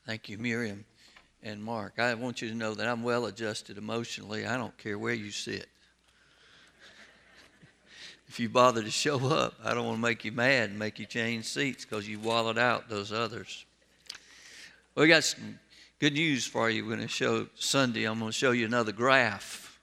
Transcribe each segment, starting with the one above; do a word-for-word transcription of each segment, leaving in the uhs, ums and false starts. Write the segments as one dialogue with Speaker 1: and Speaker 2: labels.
Speaker 1: Thank you, Miriam and Mark. I want you to know that I'm well adjusted emotionally. I don't care where you sit. If you bother to show up, I don't want to make you mad and make you change seats because you wallowed out those others. We got some good news for you. We're going to show Sunday. I'm going to show you another graph,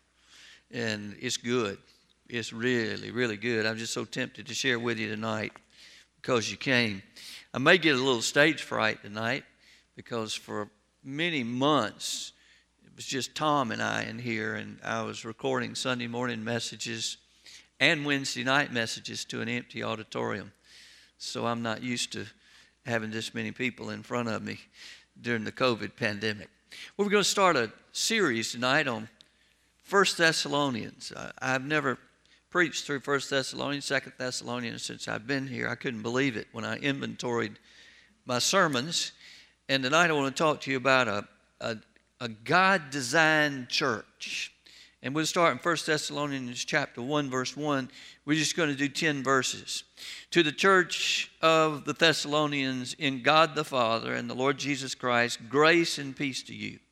Speaker 1: and it's good. It's really, really good. I'm just so tempted to share with you tonight because you came. I may get a little stage fright tonight because for many months it was just Tom and I in here, and I was recording Sunday morning messages and Wednesday night messages to an empty auditorium. So I'm not used to having this many people in front of me during the COVID pandemic. Well, we're going to start a series tonight on First Thessalonians. I've never preached through First Thessalonians, Second Thessalonians since I've been here. I couldn't believe it when I inventoried my sermons. And tonight I want to talk to you about a, a, a God-designed church. And we'll start in First Thessalonians chapter one, verse one. We're just going to do ten verses. To the church of the Thessalonians in God the Father and the Lord Jesus Christ, grace and peace to you.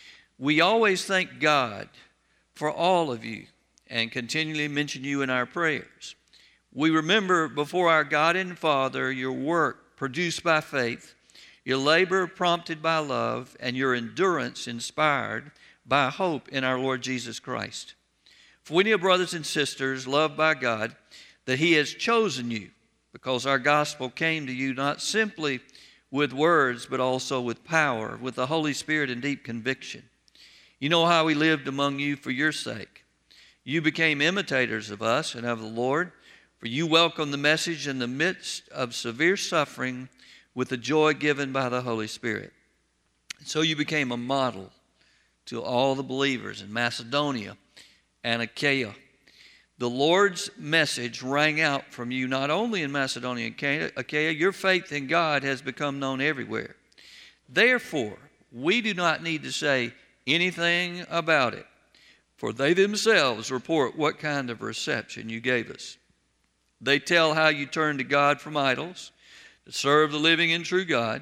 Speaker 1: We always thank God for all of you and continually mention you in our prayers. We remember before our God and Father your work produced by faith, your labor prompted by love, and your endurance inspired by hope in our Lord Jesus Christ. For we know, brothers and sisters, loved by God, that He has chosen you, because our gospel came to you not simply with words, but also with power, with the Holy Spirit and deep conviction. You know how we lived among you for your sake. You became imitators of us and of the Lord, for you welcomed the message in the midst of severe suffering with the joy given by the Holy Spirit. And so you became a model to all the believers in Macedonia and Achaia. The Lord's message rang out from you not only in Macedonia and Achaia, your faith in God has become known everywhere. Therefore, we do not need to say anything about it, for they themselves report what kind of reception you gave us. They tell how you turned to God from idols, to serve the living and true God,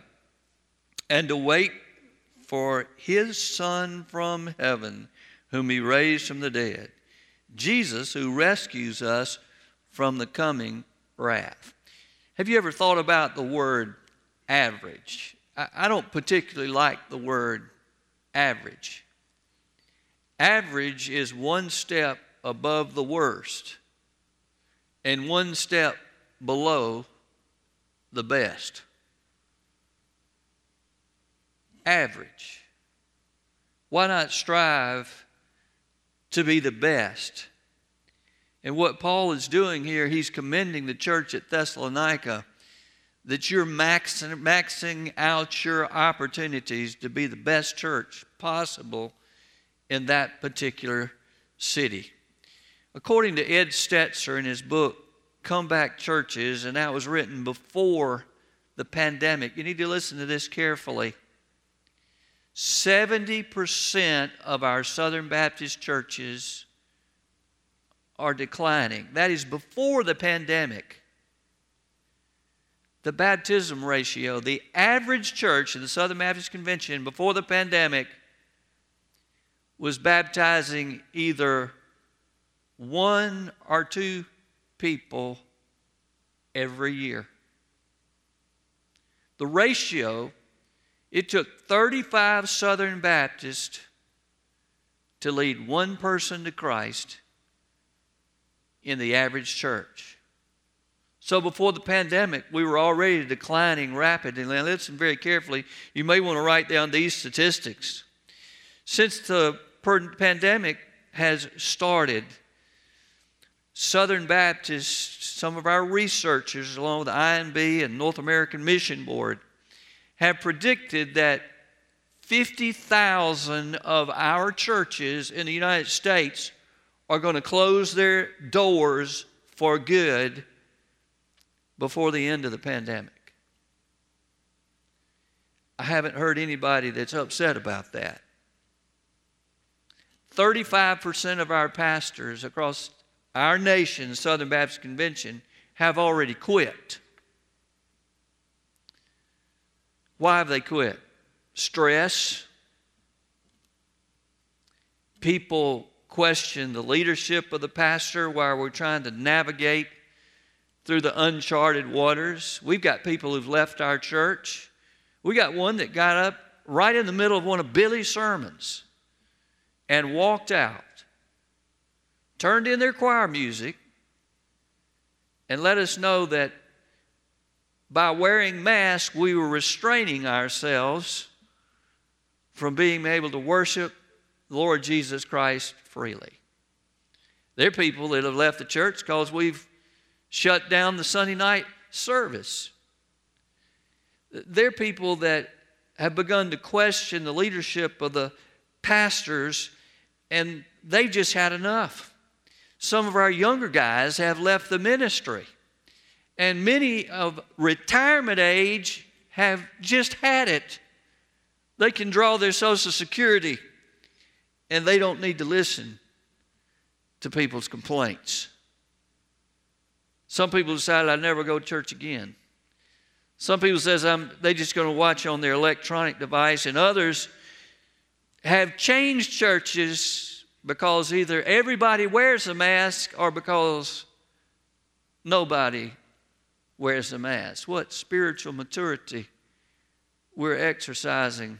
Speaker 1: and to wait for His Son from heaven, whom He raised from the dead, Jesus, who rescues us from the coming wrath. Have you ever thought about the word average? I, I don't particularly like the word average. Average is one step above the worst and one step below the best. Average. Why not strive to be the best? And what Paul is doing here, he's commending the church at Thessalonica that you're maxing, maxing out your opportunities to be the best church possible in that particular city. According to Ed Stetzer in his book, Comeback Churches, and that was written before the pandemic, you need to listen to this carefully. seventy percent of our Southern Baptist churches are declining. That is before the pandemic. The baptism ratio, the average church in the Southern Baptist Convention before the pandemic was baptizing either one or two people every year. The ratio, it took thirty-five Southern Baptists to lead one person to Christ in the average church. So before the pandemic, we were already declining rapidly. Now listen very carefully. You may want to write down these statistics. Since the pandemic has started, Southern Baptists, some of our researchers, along with the I N B and North American Mission Board, have predicted that fifty thousand of our churches in the United States are going to close their doors for good before the end of the pandemic. I haven't heard anybody that's upset about that. thirty-five percent of our pastors across our nation's Southern Baptist Convention have already quit. Why have they quit? stress. People question the leadership of the pastor while we're trying to navigate through the uncharted waters. We've got people who've left our church. We got one that got up right in the middle of one of Billy's sermons and walked out, turned in their choir music, and let us know that by wearing masks, we were restraining ourselves from being able to worship the Lord Jesus Christ freely. There are people that have left the church because we've shut down the Sunday night service. There are people that have begun to question the leadership of the pastors, and they've just had enough. Some of our younger guys have left the ministry, and many of retirement age have just had it. They can draw their Social Security, and they don't need to listen to people's complaints. Some people decided I'd never go to church again. Some people says I'm, they're just going to watch on their electronic device, and others have changed churches because either everybody wears a mask or because nobody wears a mask. What spiritual maturity we're exercising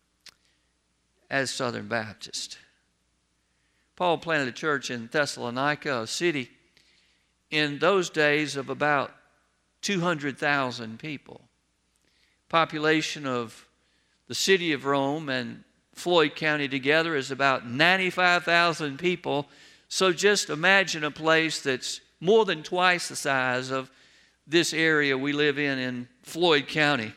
Speaker 1: as Southern Baptists. Paul planted a church in Thessalonica, a city in those days of about two hundred thousand people. Population of the city of Rome and Floyd County together is about ninety-five thousand people. So just imagine a place that's more than twice the size of this area we live in in Floyd County.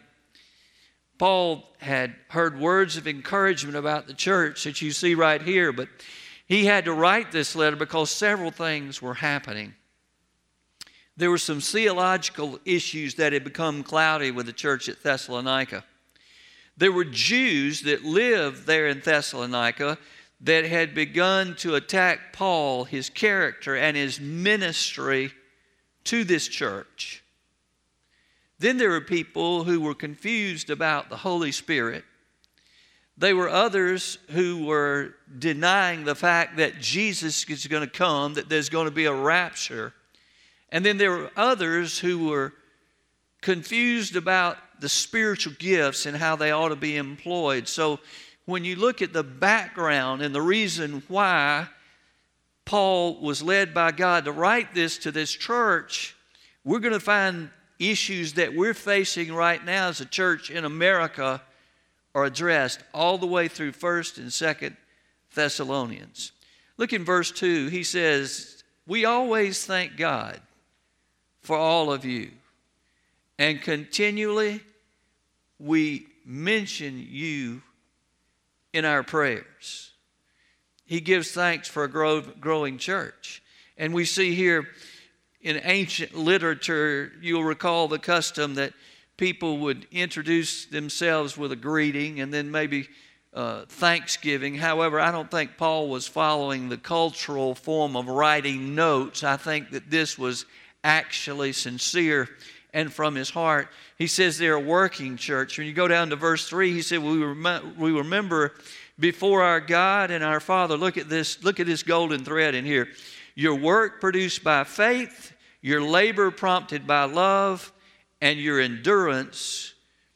Speaker 1: Paul had heard words of encouragement about the church that you see right here, but he had to write this letter because several things were happening. There were some theological issues that had become cloudy with the church at Thessalonica. There were Jews that lived there in Thessalonica that had begun to attack Paul, his character, and his ministry to this church. Then there were people who were confused about the Holy Spirit. There were others who were denying the fact that Jesus is going to come, that there's going to be a rapture. And then there were others who were confused about the spiritual gifts and how they ought to be employed. So when you look at the background and the reason why Paul was led by God to write this to this church, we're going to find issues that we're facing right now as a church in America are addressed all the way through First and Second Thessalonians. Look in verse two. He says, "We always thank God for all of you, and continually we mention you in our prayers." He gives thanks for a grow, growing church. And we see here in ancient literature, you'll recall the custom that people would introduce themselves with a greeting and then maybe uh, thanksgiving. However, I don't think Paul was following the cultural form of writing notes. I think that this was actually sincere and from his heart. He says they're a working church. When you go down to verse three, he said, we, rem- we remember before our God and our Father. Look at this, look at this golden thread in here. Your work produced by faith, your labor prompted by love, and your endurance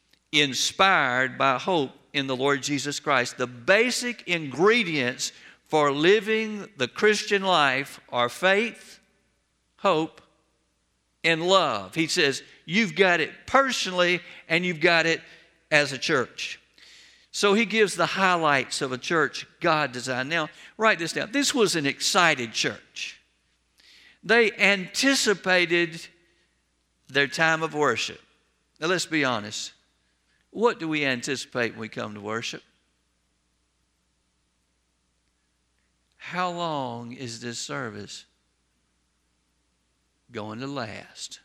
Speaker 1: inspired by hope in the Lord Jesus Christ. The basic ingredients for living the Christian life are faith, hope, and love. He says you've got it personally and you've got it as a church. So he gives the highlights of a church God designed. Now, write this down. This was an excited church. They anticipated their time of worship. Now, let's be honest. What do we anticipate when we come to worship? How long is this service going to last?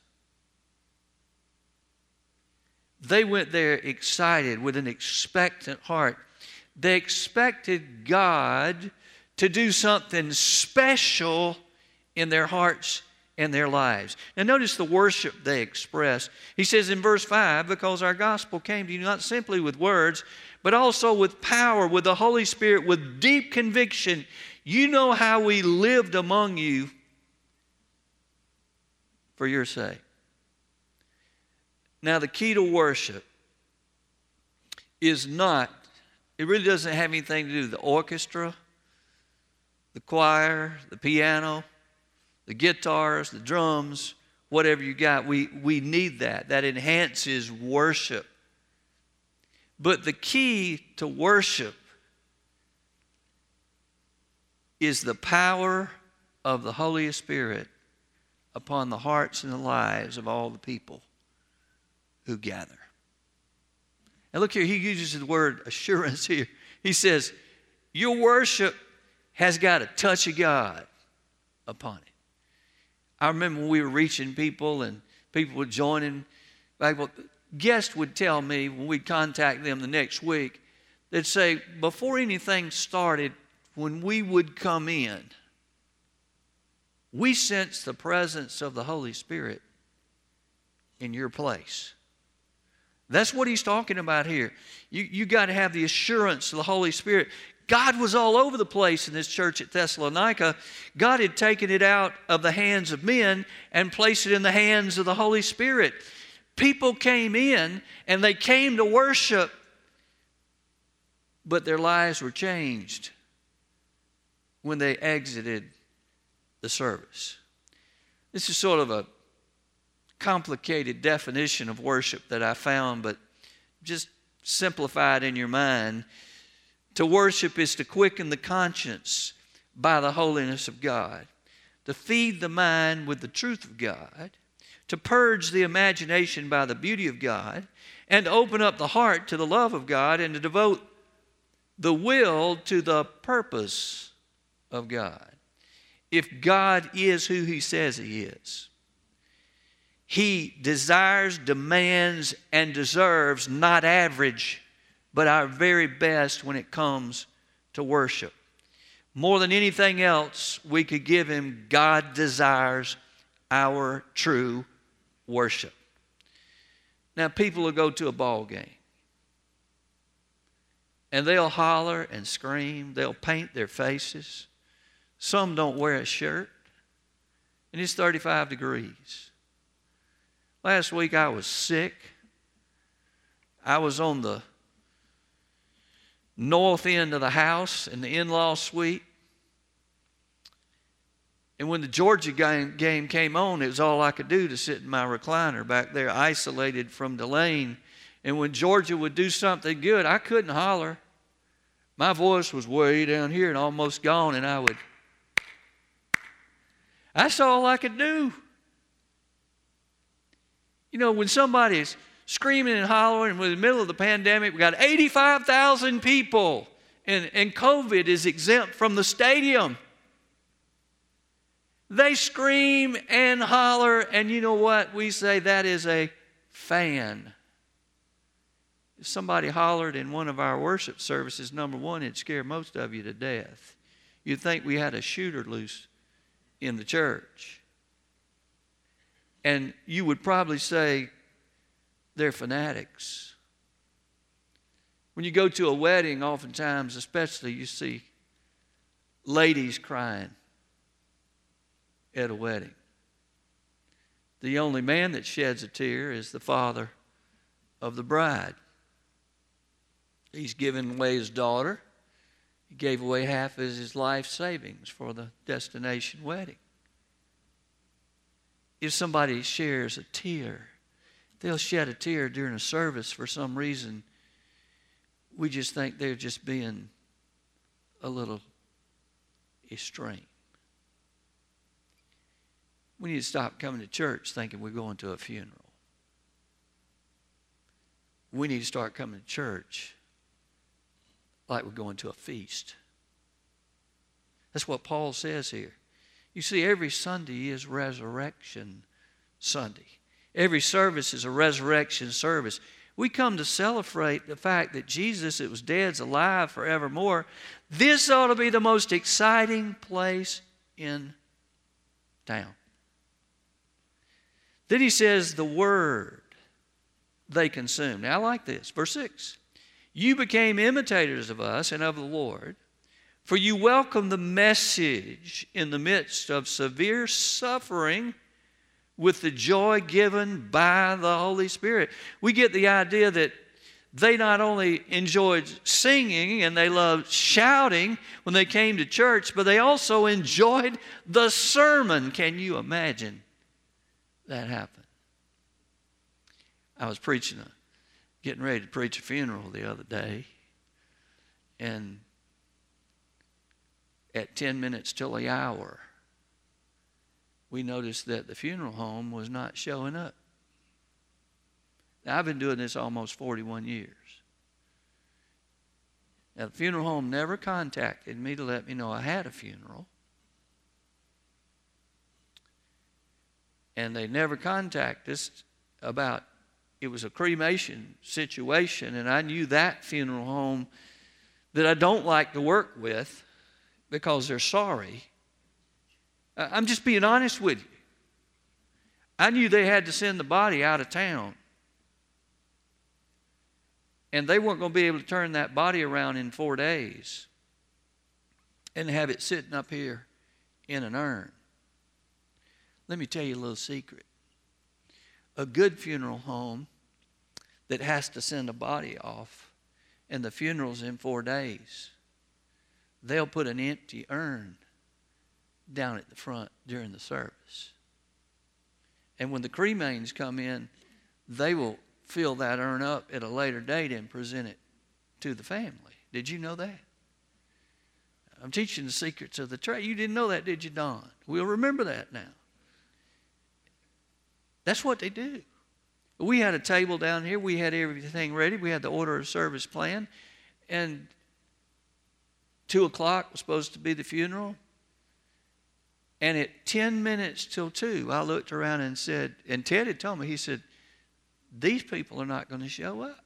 Speaker 1: They went there excited with an expectant heart. They expected God to do something special in their hearts in their lives. Now notice the worship they express. He says in verse five, because our gospel came to you not simply with words, but also with power, with the Holy Spirit, with deep conviction. You know how we lived among you for your sake. Now the key to worship is not, it really doesn't have anything to do with the orchestra, the choir, the piano, the guitars, the drums, whatever you got. We, we need that. That enhances worship. But the key to worship is the power of the Holy Spirit upon the hearts and the lives of all the people who gather. And look here, he uses the word assurance here. He says, your worship has got a touch of God upon it. I remember when we were reaching people and people were joining. Like, well, guests would tell me when we'd contact them the next week, they'd say, before anything started, when we would come in, we sensed the presence of the Holy Spirit in your place. That's what he's talking about here. You, you got to have the assurance of the Holy Spirit. God was all over the place in this church at Thessalonica. God had taken it out of the hands of men and placed it in the hands of the Holy Spirit. People came in and they came to worship, but their lives were changed when they exited the service. This is sort of a complicated definition of worship that I found, but just simplify it in your mind. To worship is to quicken the conscience by the holiness of God, to feed the mind with the truth of God, to purge the imagination by the beauty of God, and to open up the heart to the love of God, and to devote the will to the purpose of God. If God is who He says He is, He desires, demands, and deserves not average, but our very best when it comes to worship. More than anything else we could give Him, God desires our true worship. Now, people will go to a ball game, and they'll holler and scream. They'll paint their faces. Some don't wear a shirt, and it's thirty-five degrees. Last week I was sick. I was on the north end of the house in the in-law suite. And when the Georgia game, game came on, it was all I could do to sit in my recliner back there, isolated from Delane. And when Georgia would do something good, I couldn't holler. My voice was way down here and almost gone, and I would... That's all I could do. You know, when somebody's screaming and hollering, in the middle of the pandemic, we got eighty-five thousand people, and, and COVID is exempt from the stadium. They scream and holler, and you know what? We say that is a fan. If somebody hollered in one of our worship services, number one, it'd scare most of you to death. You'd think we had a shooter loose in the church. And you would probably say they're fanatics. When you go to a wedding, oftentimes, especially, you see ladies crying at a wedding. The only man that sheds a tear is the father of the bride. He's given away his daughter. He gave away half of his life savings for the destination wedding. If somebody shares a tear, they'll shed a tear during a service for some reason. We just think they're just being a little extreme. We need to stop coming to church thinking we're going to a funeral. We need to start coming to church like we're going to a feast. That's what Paul says here. You see, every Sunday is Resurrection Sunday. Every service is a resurrection service. We come to celebrate the fact that Jesus, that was dead, is alive forevermore. This ought to be the most exciting place in town. Then he says, the word they consumed. Now I like this. Verse six. You became imitators of us and of the Lord, for you welcomed the message in the midst of severe suffering with the joy given by the Holy Spirit. We get the idea that they not only enjoyed singing and they loved shouting when they came to church, but they also enjoyed the sermon. Can you imagine that happen? I was preaching, a, getting ready to preach a funeral the other day, and at ten minutes till the hour, we noticed that the funeral home was not showing up. Now, I've been doing this almost forty-one years. Now, the funeral home never contacted me to let me know I had a funeral. And they never contacted us about, it was a cremation situation, and I knew that funeral home that I don't like to work with because they're sorry. I'm just being honest with you. I knew they had to send the body out of town. And they weren't going to be able to turn that body around in four days and have it sitting up here in an urn. Let me tell you a little secret. A good funeral home that has to send a body off and the funeral's in four days, they'll put an empty urn down at the front during the service. And when the cremains come in, they will fill that urn up at a later date and present it to the family. Did you know that? I'm teaching the secrets of the trade. You didn't know that, did you, Don? We'll remember that now. That's what they do. We had a table down here. We had everything ready. We had the order of service plan. And two o'clock was supposed to be the funeral. And at ten minutes till two, I looked around and said, and Ted had told me, he said, these people are not going to show up.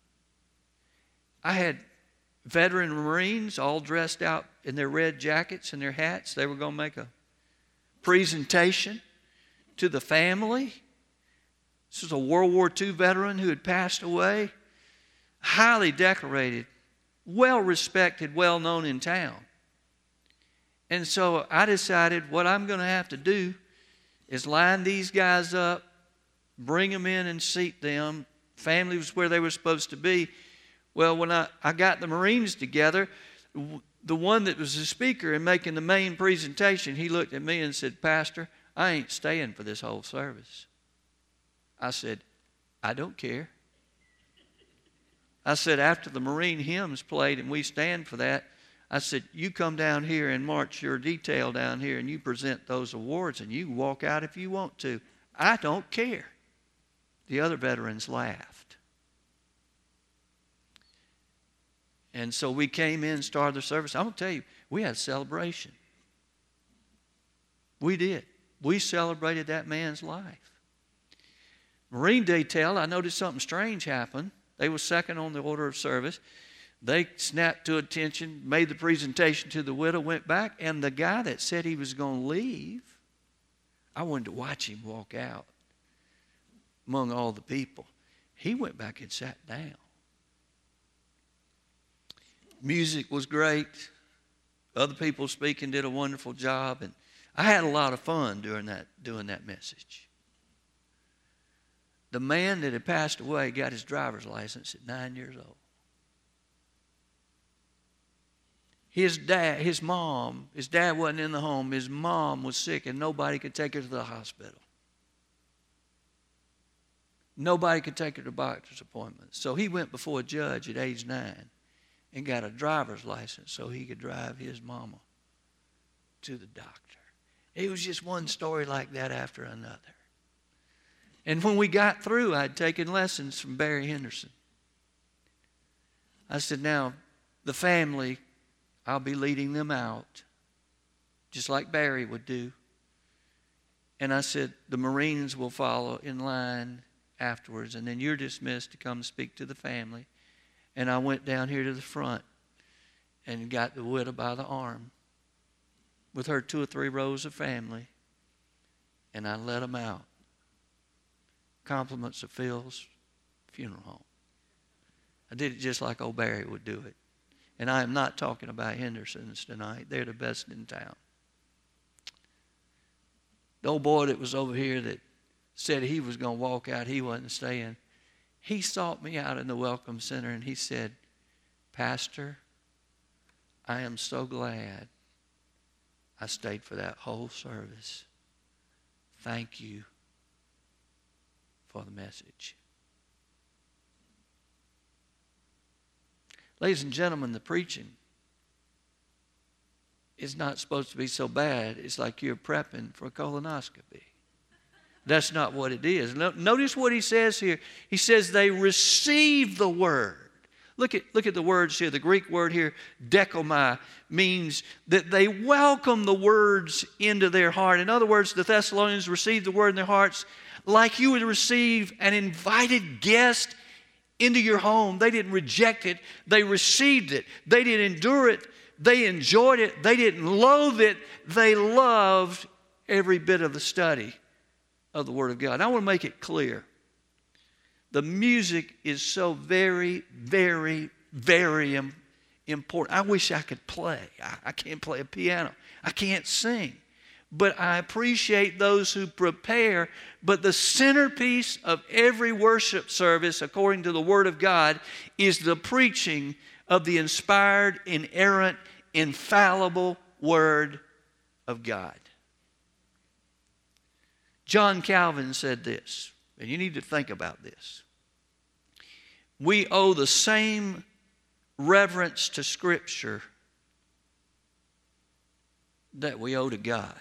Speaker 1: I had veteran Marines all dressed out in their red jackets and their hats. They were going to make a presentation to the family. This was a World War Two veteran who had passed away, highly decorated, well-respected, well-known in town. And so I decided what I'm going to have to do is line these guys up, bring them in and seat them. Family was where they were supposed to be. Well, when I, I got the Marines together, the one that was the speaker and making the main presentation, he looked at me and said, Pastor, I ain't staying for this whole service. I said, I don't care. I said, after the Marine hymns played and we stand for that, I said, you come down here and march your detail down here and you present those awards and you can walk out if you want to. I don't care. The other veterans laughed. And so we came in, started the service. I'm going to tell you, we had a celebration. We did. We celebrated that man's life. Marine detail, I noticed something strange happen. They were second on the order of service. They snapped to attention, made the presentation to the widow, went back, and the guy that said he was going to leave, I wanted to watch him walk out among all the people. He went back and sat down. Music was great. Other people speaking did a wonderful job, and I had a lot of fun during that, doing that message. The man that had passed away got his driver's license at nine years old. His dad, his mom, his dad wasn't in the home. His mom was sick and nobody could take her to the hospital. Nobody could take her to doctor's appointments. So he went before a judge at age nine and got a driver's license so he could drive his mama to the doctor. It was just one story like that after another. And when we got through, I'd taken lessons from Barry Henderson. I said, now, the family, I'll be leading them out, just like Barry would do. And I said, the Marines will follow in line afterwards, and then you're dismissed to come speak to the family. And I went down here to the front and got the widow by the arm with her two or three rows of family, and I let them out. compliments of Phil's funeral home. I did it just like old Barry would do it. And I am not talking about Henderson's tonight. They're the best in town. The old boy that was over here that said he was going to walk out, he wasn't staying. He sought me out in the Welcome Center and he said, Pastor, I am so glad I stayed for that whole service. Thank you for the message. Ladies and gentlemen, the preaching is not supposed to be so bad. It's like you're prepping for a colonoscopy. That's not what it is. Notice what he says here. He says they receive the word. Look at, look at the words here. The Greek word here, dekomai, means that they welcome the words into their heart. In other words, the Thessalonians received the word in their hearts like you would receive an invited guest into your home. They didn't reject it. They received it. They didn't endure it. They enjoyed it. They didn't loathe it. They loved every bit of the study of the Word of God. And I want to make it clear. The music is so very, very, very important. I wish I could play. I, I can't play a piano. I can't sing. But I appreciate those who prepare. But the centerpiece of every worship service, according to the Word of God, is the preaching of the inspired, inerrant, infallible Word of God. John Calvin said this, and you need to think about this. We owe the same reverence to Scripture that we owe to God.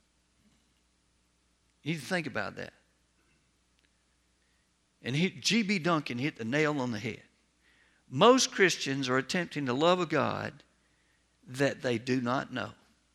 Speaker 1: You need to think about that. And G B Duncan hit the nail on the head. Most Christians are attempting to love a God that they do not know.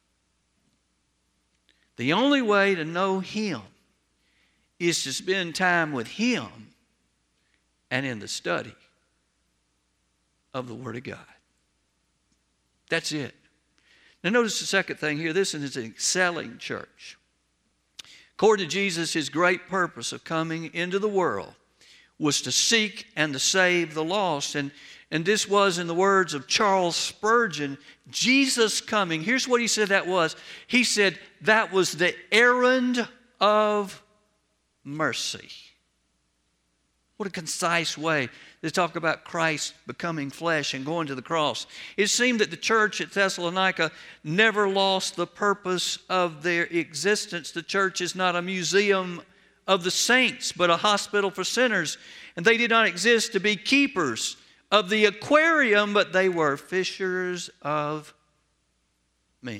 Speaker 1: The only way to know Him is to spend time with Him and in the study of the Word of God. That's it. Now notice the second thing here. This is an excelling church. According to Jesus, His great purpose of coming into the world was to seek and to save the lost. And, and this was, in the words of Charles Spurgeon, Jesus coming. Here's what he said that was. He said that was the errand of mercy. What a concise way to talk about Christ becoming flesh and going to the cross. It seemed that the church at Thessalonica never lost the purpose of their existence. The church is not a museum of the saints, but a hospital for sinners. And they did not exist to be keepers of the aquarium, but they were fishers of men.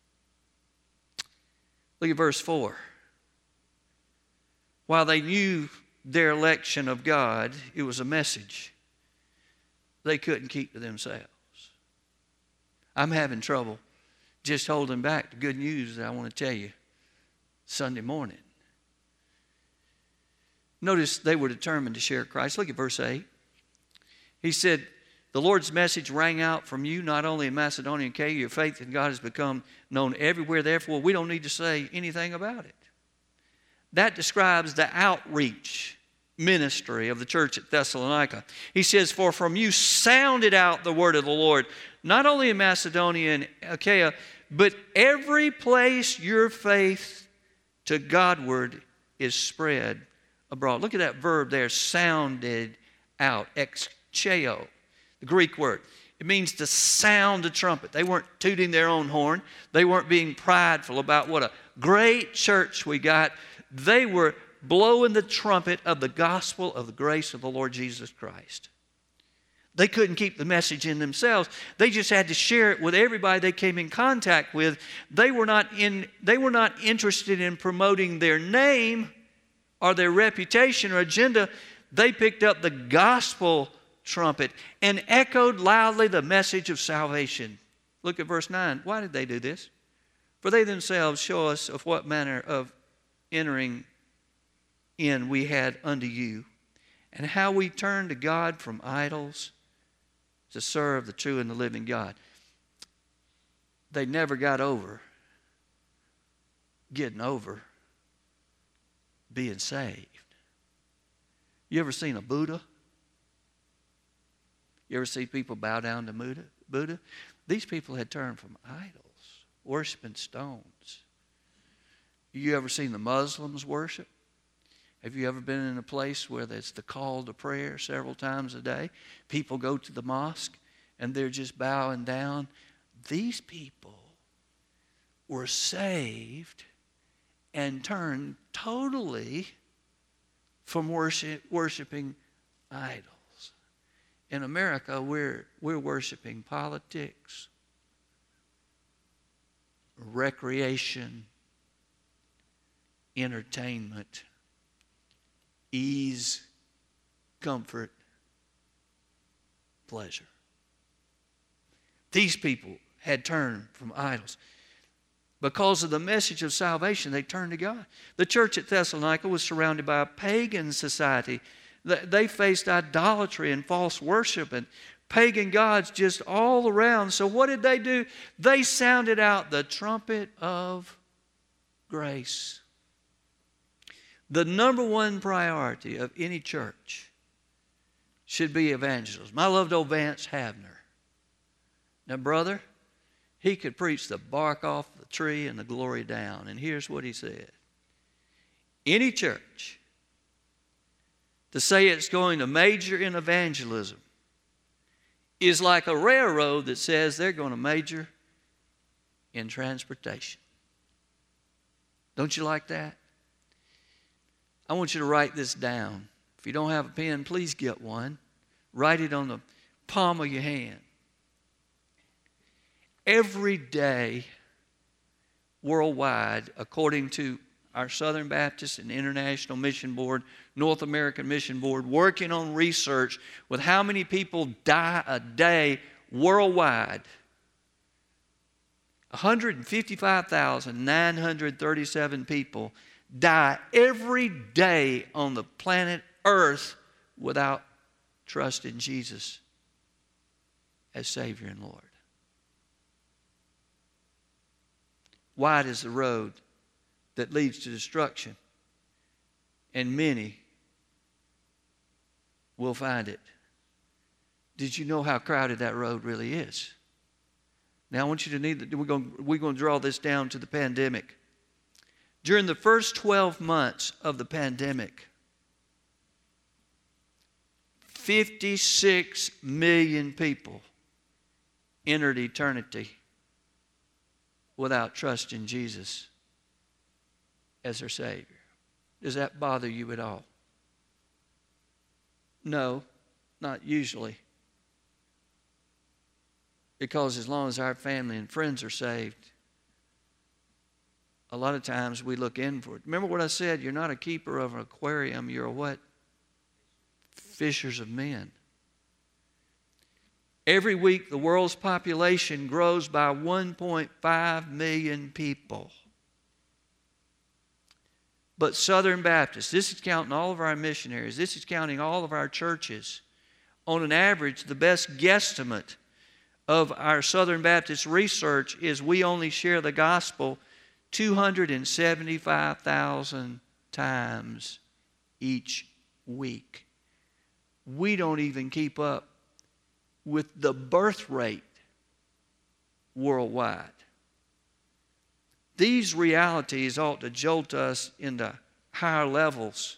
Speaker 1: Look at verse four. While they knew their election of God, it was a message they couldn't keep to themselves. I'm having trouble just holding back the good news that I want to tell you Sunday morning. Notice they were determined to share Christ. Look at verse eight. He said, the Lord's message rang out from you, not only in Macedonia and Achaia. Your faith in God has become known everywhere. Therefore, we don't need to say anything about it. That describes the outreach ministry of the church at Thessalonica. He says, for from you sounded out the word of the Lord, not only in Macedonia and Achaia, but every place your faith to Godward is spread abroad. Look at that verb there, sounded out, excheo, the Greek word. It means to sound a trumpet. They weren't tooting their own horn. They weren't being prideful about what a great church we got. They were blowing the trumpet of the gospel of the grace of the Lord Jesus Christ. They couldn't keep the message in themselves. They just had to share it with everybody they came in contact with. They were not in, they were not interested in promoting their name or their reputation or agenda. They picked up the gospel trumpet and echoed loudly the message of salvation. Look at verse nine. Why did they do this? For they themselves show us of what manner of entering in we had unto you, and how we turned to God from idols to serve the true and the living God. They never got over getting over being saved. You ever seen a Buddha? You ever see people bow down to Buddha? Buddha? These people had turned from idols, worshiping stones. You ever seen the Muslims worship? Have you ever been in a place where there's the call to prayer several times a day? People go to the mosque and they're just bowing down. These people were saved and turned totally from worship, worshiping idols. In America, we're, we're worshiping politics, recreation, entertainment, ease, comfort, pleasure. These people had turned from idols. Because of the message of salvation, they turned to God. The church at Thessalonica was surrounded by a pagan society. They faced idolatry and false worship and pagan gods just all around. So what did they do? They sounded out the trumpet of grace. The number one priority of any church should be evangelism. I loved old Vance Havner. Now, brother, he could preach the bark off the tree and the glory down. And here's what he said. Any church to say it's going to major in evangelism is like a railroad that says they're going to major in transportation. Don't you like that? I want you to write this down. If you don't have a pen, please get one. Write it on the palm of your hand. Every day, worldwide, according to our Southern Baptist and International Mission Board, North American Mission Board, working on research with how many people die a day worldwide, one hundred fifty-five thousand nine hundred thirty-seven people die every day on the planet Earth without trusting Jesus as Savior and Lord. Wide is the road that leads to destruction, and many will find it. Did you know how crowded that road really is? Now I want you to need, we're going, we're going to draw this down to the pandemic. During the first twelve months of the pandemic, fifty-six million people entered eternity without trusting Jesus as their Savior. Does that bother you at all? No, not usually. Because as long as our family and friends are saved, a lot of times we look in for it. Remember what I said? You're not a keeper of an aquarium. You're a what? Fishers of men. Every week the world's population grows by one point five million people. But Southern Baptists, this is counting all of our missionaries, this is counting all of our churches. On an average, the best guesstimate of our Southern Baptist research is we only share the gospel two hundred seventy-five thousand times each week. We don't even keep up with the birth rate worldwide. These realities ought to jolt us into higher levels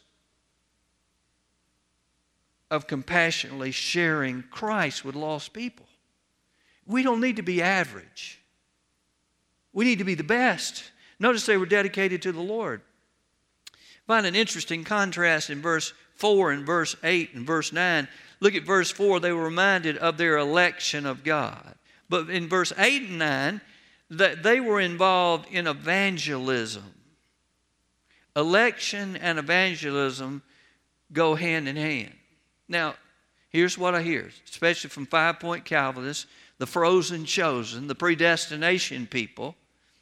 Speaker 1: of compassionately sharing Christ with lost people. We don't need to be average. We need to be the best. Notice they were dedicated to the Lord. Find an interesting contrast in verse four and verse eight and verse nine. Look at verse four. They were reminded of their election of God. But in verse eight and nine, that they were involved in evangelism. Election and evangelism go hand in hand. Now, here's what I hear, especially from five-point Calvinists, the frozen chosen, the predestination people.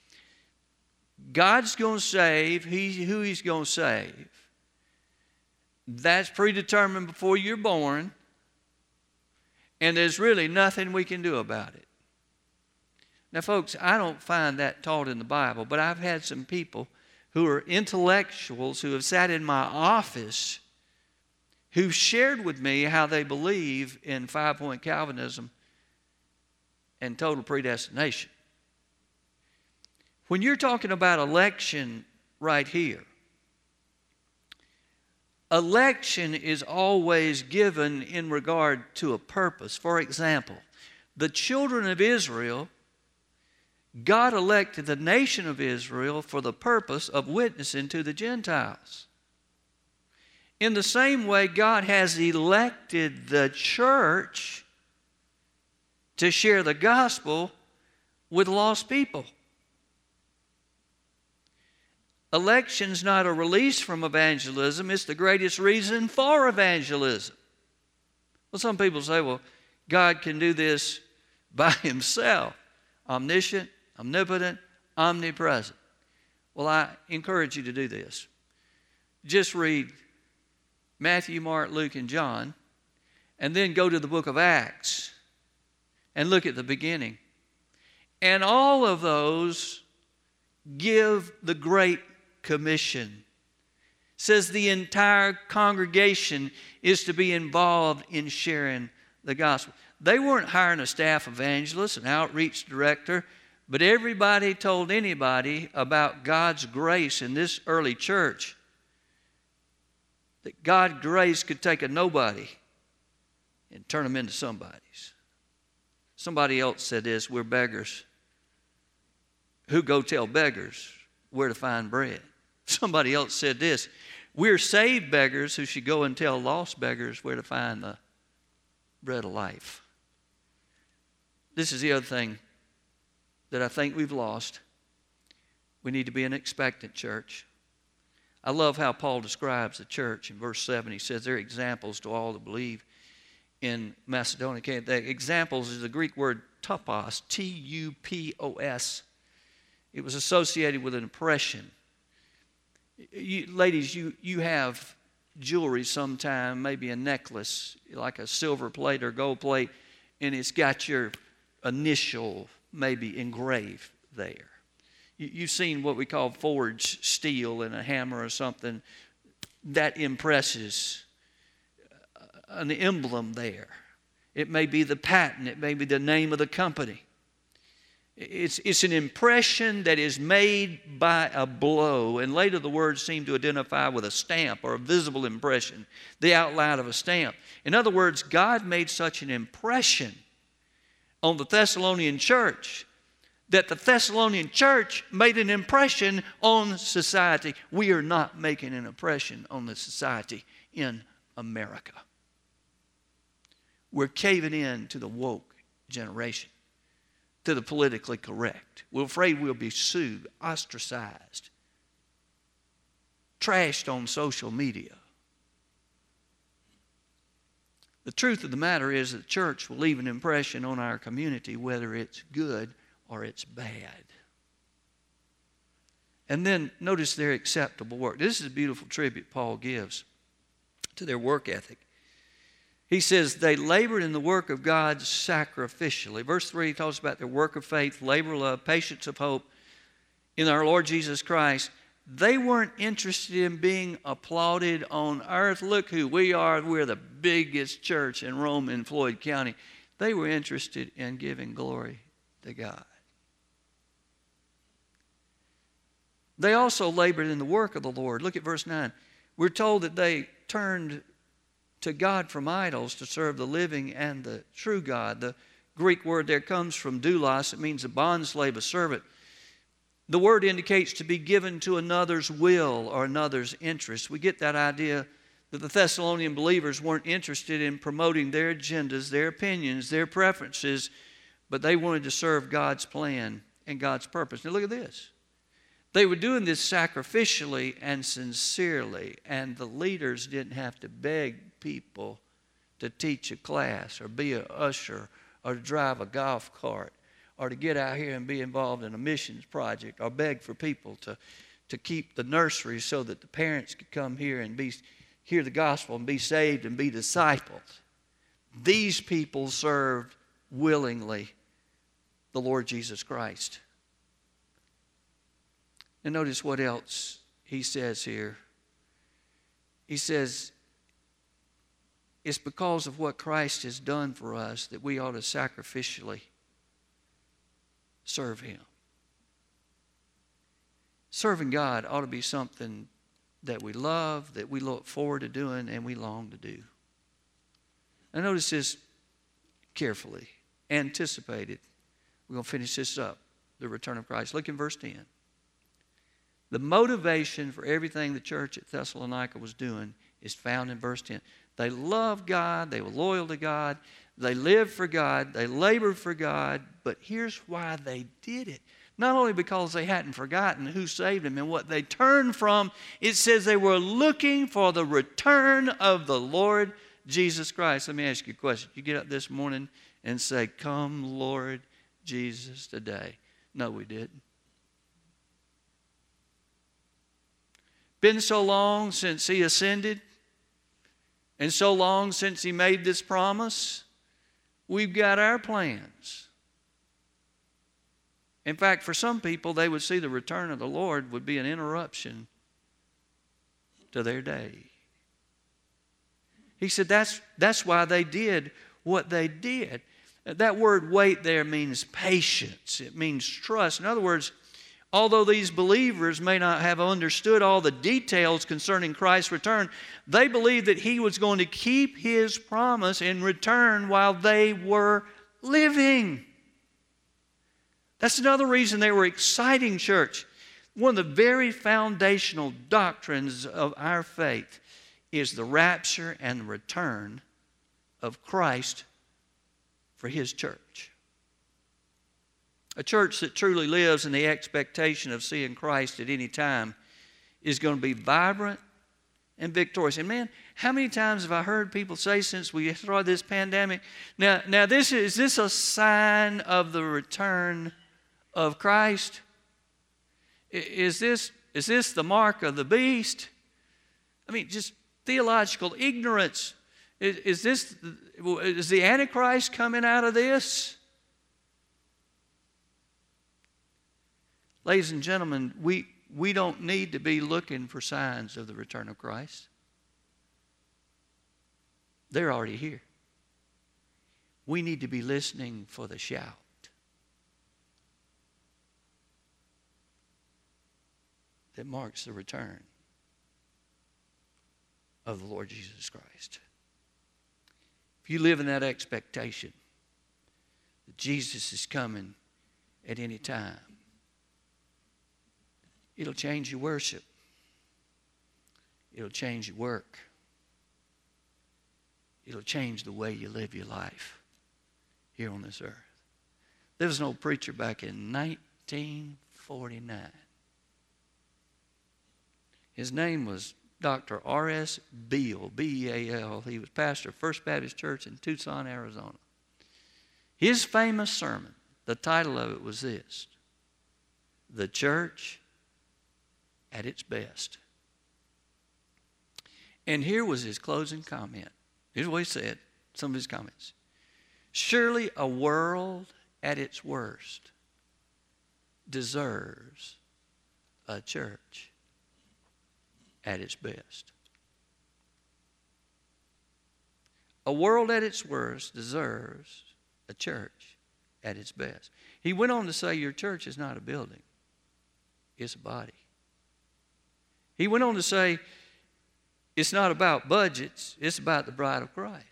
Speaker 1: God's going to save he, who He's going to save. That's predetermined before you're born, and there's really nothing we can do about it. Now, folks, I don't find that taught in the Bible, but I've had some people who are intellectuals who have sat in my office who shared with me how they believe in five-point Calvinism and total predestination. When you're talking about election right here, election is always given in regard to a purpose. For example, the children of Israel, God elected the nation of Israel for the purpose of witnessing to the Gentiles. In the same way, God has elected the church to share the gospel with lost people. Election's not a release from evangelism. It's the greatest reason for evangelism. Well, some people say, well, God can do this by himself. Omniscient, omnipotent, omnipresent. Well, I encourage you to do this. Just read Matthew, Mark, Luke, and John, and then go to the book of Acts and look at the beginning. And all of those give the Great Commission. It says the entire congregation is to be involved in sharing the gospel. They weren't hiring a staff evangelist, an outreach director, but everybody told anybody about God's grace in this early church. That God's grace could take a nobody and turn them into somebodies. Somebody else said this, we're beggars who go tell beggars where to find bread. Somebody else said this, we're saved beggars who should go and tell lost beggars where to find the bread of life. This is the other thing that I think we've lost. We need to be an expectant church. I love how Paul describes the church in verse seven. He says they're examples to all that believe in Macedonia. The examples is the Greek word tupos, T U P O S. It was associated with an impression. You, ladies, you, you have jewelry sometime, maybe a necklace, like a silver plate or gold plate, and it's got your initial maybe engraved there. You, you've seen what we call forged steel in a hammer or something. That impresses an emblem there. It may be the patent. It may be the name of the company. It's, it's an impression that is made by a blow. And later the words seem to identify with a stamp or a visible impression, the outline of a stamp. In other words, God made such an impression on the Thessalonian church that the Thessalonian church made an impression on society. We are not making an impression on the society in America. We're caving in to the woke generation, to the politically correct. We're afraid we'll be sued, ostracized, trashed on social media. The truth of the matter is that the church will leave an impression on our community, whether it's good or it's bad. And then notice their acceptable work. This is a beautiful tribute Paul gives to their work ethic. He says they labored in the work of God sacrificially. Verse three talks about their work of faith, labor of love, patience of hope in our Lord Jesus Christ. They weren't interested in being applauded on earth. Look who we are. We're the biggest church in Rome in Floyd County. They were interested in giving glory to God. They also labored in the work of the Lord. Look at verse nine. We're told that they turned to God from idols to serve the living and the true God. The Greek word there comes from doulos. It means a bondslave, a servant. The word indicates to be given to another's will or another's interest. We get that idea that the Thessalonian believers weren't interested in promoting their agendas, their opinions, their preferences, but they wanted to serve God's plan and God's purpose. Now look at this. They were doing this sacrificially and sincerely, and the leaders didn't have to beg people to teach a class or be an usher or to drive a golf cart or to get out here and be involved in a missions project or beg for people to, to keep the nursery so that the parents could come here and be, hear the gospel and be saved and be discipled. These people served willingly the Lord Jesus Christ. And notice what else he says here. He says, it's because of what Christ has done for us that we ought to sacrificially serve Him. Serving God ought to be something that we love, that we look forward to doing, and we long to do. Now notice this carefully. Anticipated. We're going to finish this up. The return of Christ. Look in verse ten. The motivation for everything the church at Thessalonica was doing is found in verse ten. They loved God. They were loyal to God. They lived for God. They labored for God. But here's why they did it. Not only because they hadn't forgotten who saved them and what they turned from, it says they were looking for the return of the Lord Jesus Christ. Let me ask you a question. You get up this morning and say, "Come, Lord Jesus, today." No, we didn't. Been so long since He ascended and so long since He made this promise, we've got our plans. In fact, for some people, they would see the return of the Lord would be an interruption to their day. He said that's, that's why they did what they did. That word wait there means patience. It means trust. In other words, although these believers may not have understood all the details concerning Christ's return, they believed that He was going to keep His promise in return while they were living. That's another reason they were exciting church. One of the very foundational doctrines of our faith is the rapture and the return of Christ for His church. A church that truly lives in the expectation of seeing Christ at any time is going to be vibrant and victorious. And man, how many times have I heard people say since we started this pandemic, now, now this is, is this a sign of the return of Christ? Is this, is this the mark of the beast? I mean, just theological ignorance. Is, is this, is the Antichrist coming out of this? Ladies and gentlemen, we, we don't need to be looking for signs of the return of Christ. They're already here. We need to be listening for the shout. That marks the return of the Lord Jesus Christ. If you live in that expectation that Jesus is coming at any time, it'll change your worship. It'll change your work. It'll change the way you live your life here on this earth. There was an old preacher back in nineteen forty-nine. His name was Doctor R S Beal, B E A L. He was pastor of First Baptist Church in Tucson, Arizona. His famous sermon, the title of it was this: The Church at Its Best. And here was his closing comment. Here's what he said, some of his comments. Surely a world at its worst deserves a church at its best. A world at its worst deserves a church at its best. He went on to say your church is not a building, it's a body. He went on to say it's not about budgets, it's about the bride of Christ.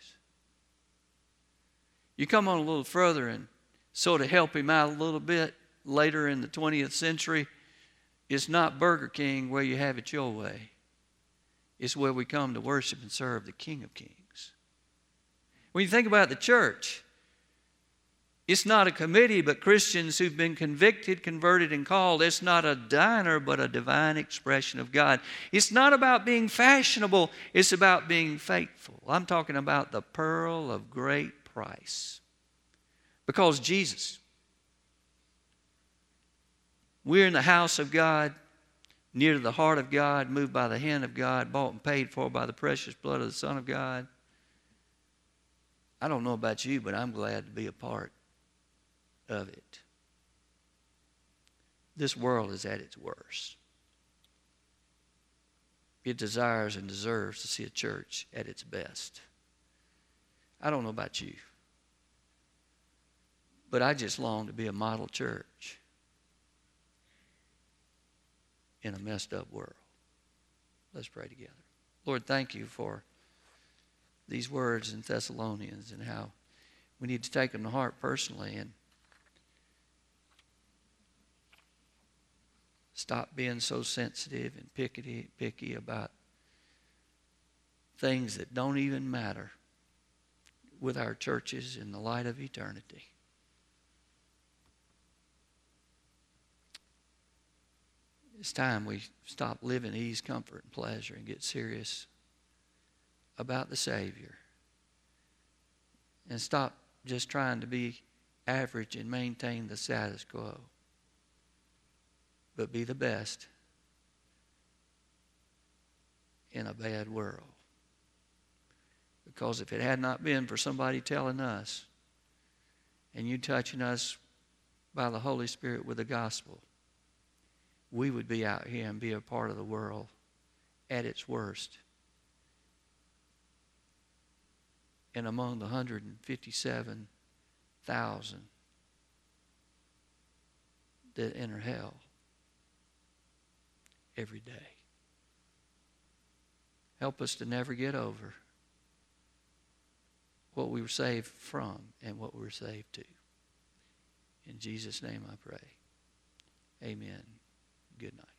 Speaker 1: You come on a little further and sort of help him out a little bit later in the twentieth century. It's not Burger King where you have it your way. It's where we come to worship and serve the King of Kings. When you think about the church, it's not a committee, but Christians who've been convicted, converted, and called. It's not a diner, but a divine expression of God. It's not about being fashionable. It's about being faithful. I'm talking about the pearl of great price. Because Jesus, we're in the house of God, near to the heart of God, moved by the hand of God, bought and paid for by the precious blood of the Son of God. I don't know about you, but I'm glad to be a part of it. This world is at its worst. It desires and deserves to see a church at its best. I don't know about you, but I just long to be a model church in a messed up world. Let's pray together. Lord, thank you for these words in Thessalonians and how we need to take them to heart personally and stop being so sensitive and picky, picky about things that don't even matter with our churches in the light of eternity. It's time we stop living ease, comfort, and pleasure and get serious about the Savior. And stop just trying to be average and maintain the status quo. But be the best in a bad world. Because if it had not been for somebody telling us and you touching us by the Holy Spirit with the gospel, we would be out here and be a part of the world at its worst. And among the one hundred fifty-seven thousand that enter hell every day. Help us to never get over what we were saved from and what we were saved to. In Jesus' name I pray. Amen. Good night.